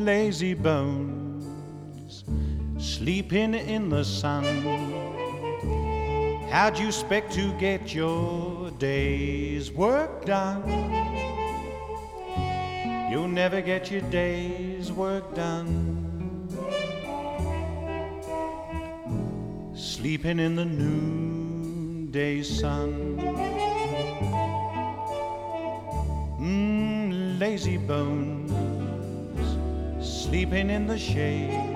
lazy bones, sleeping in the sun. How'd you expect to get your day's work done? You'll never get your day's work done. Sleeping in the noonday sun. Lazy bones, sleeping in the shade.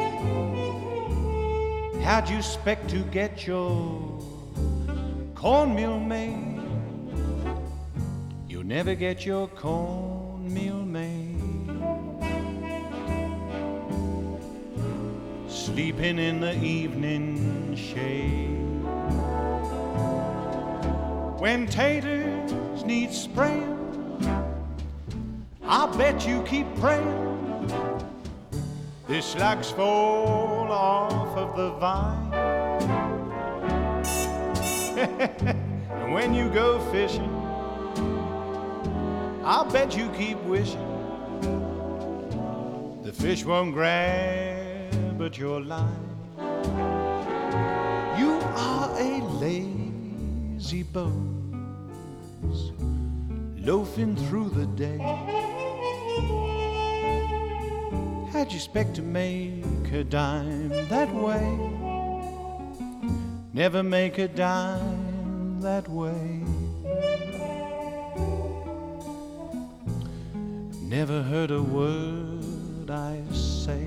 How'd you expect to get your cornmeal made? You'll never get your cornmeal made. Sleeping in the evening shade. When taters need spraying, I bet you keep praying the slugs fall off of the vine. And when you go fishing, I bet you keep wishing the fish won't grab at your line. You are a lazy bones, loafing through the day. How'd you expect to make a dime that way? Never make a dime that way. Never heard a word I say.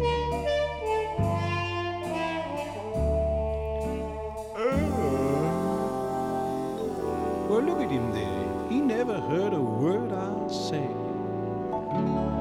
Well, look at him there. He never heard a word I say.